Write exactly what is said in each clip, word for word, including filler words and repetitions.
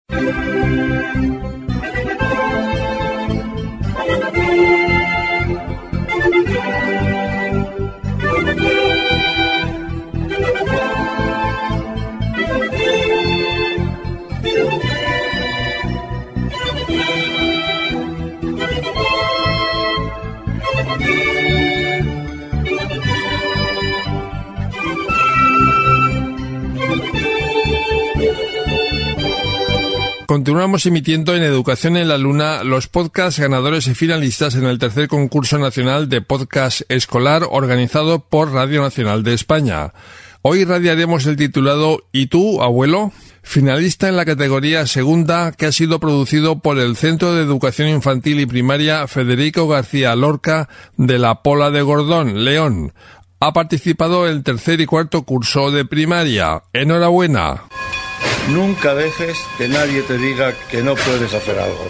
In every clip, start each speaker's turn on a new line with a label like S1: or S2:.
S1: Continuamos emitiendo en Educación en la Luna los podcasts ganadores y finalistas en el tercer concurso nacional de podcast escolar organizado por Radio Nacional de España. Hoy radiaremos el titulado ¿Y tú, abuelo?, finalista en la categoría segunda, que ha sido producido por el Centro de Educación Infantil y Primaria Federico García Lorca de la Pola de Gordón, León. Ha participado el tercer y cuarto curso de primaria. ¡Enhorabuena!
S2: Nunca dejes que nadie te diga que no puedes hacer algo.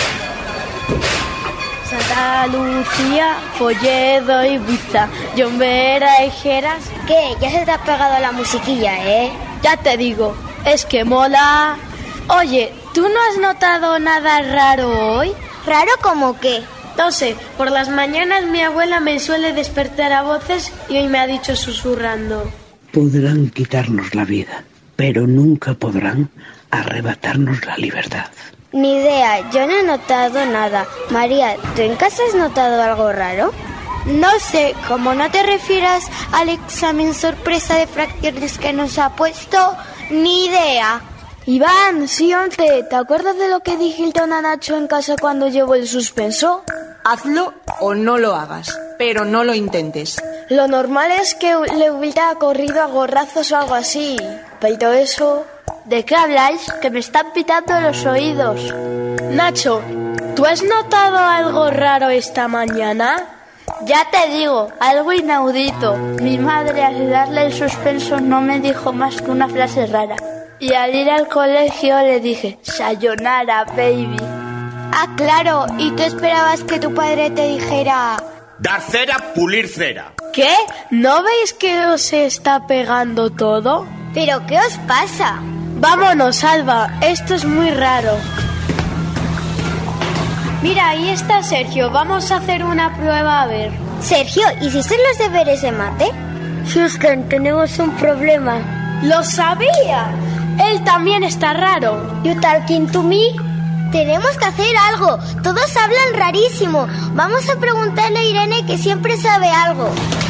S3: Santa Lucía, Folledo y Buza, Llombera y Geras.
S4: ¿Qué? Ya se te ha pegado la musiquilla, ¿eh?
S3: Ya te digo, es que mola. Oye, ¿tú no has notado nada raro hoy?
S4: ¿Raro como qué?
S3: No sé, por las mañanas mi abuela me suele despertar a voces y hoy me ha dicho susurrando:
S5: podrán quitarnos la vida, pero nunca podrán arrebatarnos la libertad.
S4: Ni idea, yo no he notado nada. María, ¿tú en casa has notado algo raro?
S6: No sé, como no te refieras al examen sorpresa de fracciones que nos ha puesto, ni idea.
S3: Iván, sí, once, ¿te acuerdas de lo que dije el don a Nacho en casa cuando llevó el suspenso?
S7: Hazlo o no lo hagas, pero no lo intentes.
S3: Lo normal es que le hubiera corrido a gorrazos o algo así, pero eso...
S6: ¿De qué habláis? Que me están pitando los oídos.
S3: Nacho, ¿tú has notado algo raro esta mañana?
S6: Ya te digo, algo inaudito. Mi madre, al darle el suspenso, no me dijo más que una frase rara. Y al ir al colegio le dije: sayonara, baby.
S8: Ah, claro, y tú esperabas que tu padre te dijera:
S9: dar cera, pulir cera.
S3: ¿Qué? ¿No veis que os está pegando todo?
S8: ¿Pero qué os pasa?
S3: Vámonos, Alba, esto es muy raro. Mira, ahí está Sergio, vamos a hacer una prueba a ver.
S4: Sergio, ¿hiciste los deberes de mate?
S6: Houston, tenemos un problema.
S3: ¡Lo sabía! Él también está raro.
S6: You talking to me?
S4: Tenemos que hacer algo, todos hablan rarísimo. Vamos a preguntarle a Irene, que siempre sabe algo.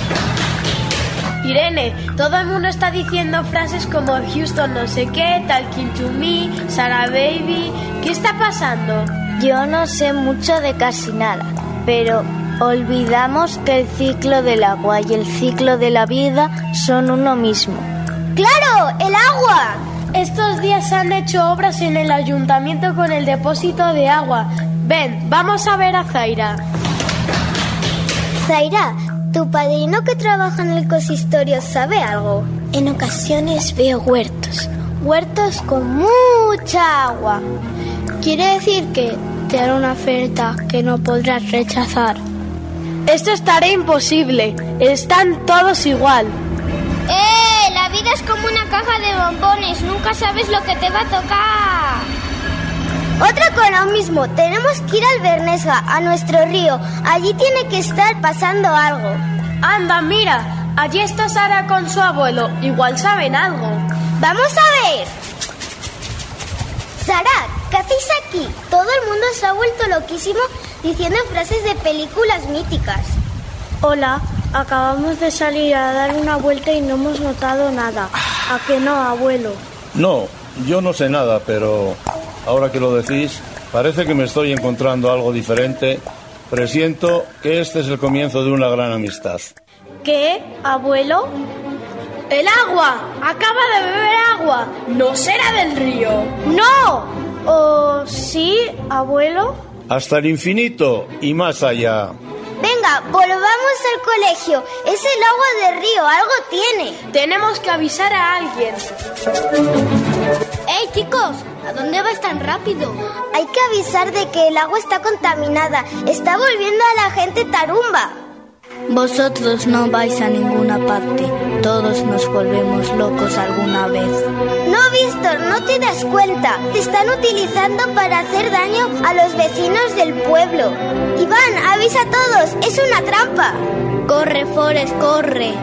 S3: Irene, todo el mundo está diciendo frases como Houston no sé qué, talking to me, Sarah baby. ¿Qué está pasando?
S6: Yo no sé mucho de casi nada, pero olvidamos que el ciclo del agua y el ciclo de la vida son uno mismo.
S4: ¡Claro! ¡El agua!
S3: Estos días han hecho obras en el ayuntamiento con el depósito de agua. Ven, vamos a ver a Zaira.
S4: Zaira, ¿tu padrino que trabaja en el consistorio sabe algo?
S6: En ocasiones veo huertos, huertos con mucha agua. Quiere decir que te hará una oferta que no podrás rechazar.
S3: Esto es tarea imposible, están todos igual.
S4: ¡Eh! La vida es como una caja de bombones, nunca sabes lo que te va a tocar. Otra con lo mismo, tenemos que ir al Bernesga, a nuestro río. Allí tiene que estar pasando algo.
S3: Anda, mira, allí está Sara con su abuelo, igual saben algo.
S4: ¡Vamos a ver! Sara, ¿qué hacéis aquí? Todo el mundo se ha vuelto loquísimo diciendo frases de películas míticas.
S6: Hola, acabamos de salir a dar una vuelta y no hemos notado nada. ¿A qué no, abuelo?
S2: No, yo no sé nada, pero ahora que lo decís, parece que me estoy encontrando algo diferente. Presiento que este es el comienzo de una gran amistad.
S3: ¿Qué, abuelo? ¡El agua! ¡Acaba de beber agua! ¡No será del río!
S6: ¡No! ¿O sí, abuelo?
S2: Hasta el infinito y más allá.
S4: Venga, volvamos al colegio. Es el agua del río, algo tiene.
S3: Tenemos que avisar a alguien.
S4: ¡Ey, chicos! ¿A dónde vas tan rápido? Hay que avisar de que el agua está contaminada. Está volviendo a la gente tarumba.
S6: Vosotros no vais a ninguna parte. Todos nos volvemos locos alguna vez.
S4: No, Víctor, no te das cuenta. Te están utilizando para hacer daño a los vecinos del pueblo. Iván, avisa a todos, es una trampa.
S6: Corre, Forrest, corre.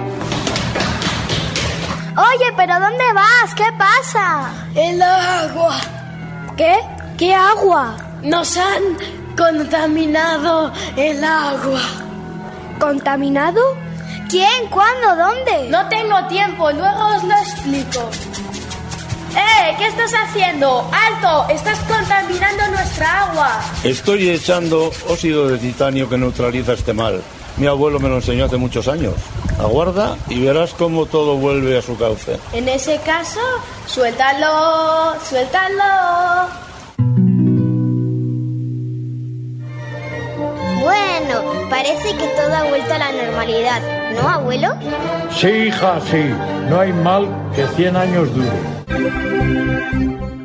S8: Oye, ¿pero dónde vas? ¿Qué pasa?
S3: El agua.
S8: ¿Qué? ¿Qué agua?
S3: Nos han contaminado el agua.
S8: ¿Contaminado? ¿Quién? ¿Cuándo? ¿Dónde?
S3: No tengo tiempo, luego os lo explico. ¡Eh! ¿Qué estás haciendo? ¡Alto! ¡Estás contaminando nuestra agua!
S2: Estoy echando óxido de titanio que neutraliza este mal. Mi abuelo me lo enseñó hace muchos años. Aguarda y verás cómo todo vuelve a su cauce.
S3: En ese caso, suéltalo, suéltalo.
S4: Bueno, parece que todo ha vuelto a la normalidad, ¿no, abuelo?
S10: Sí, hija, sí. No hay mal que cien años dure.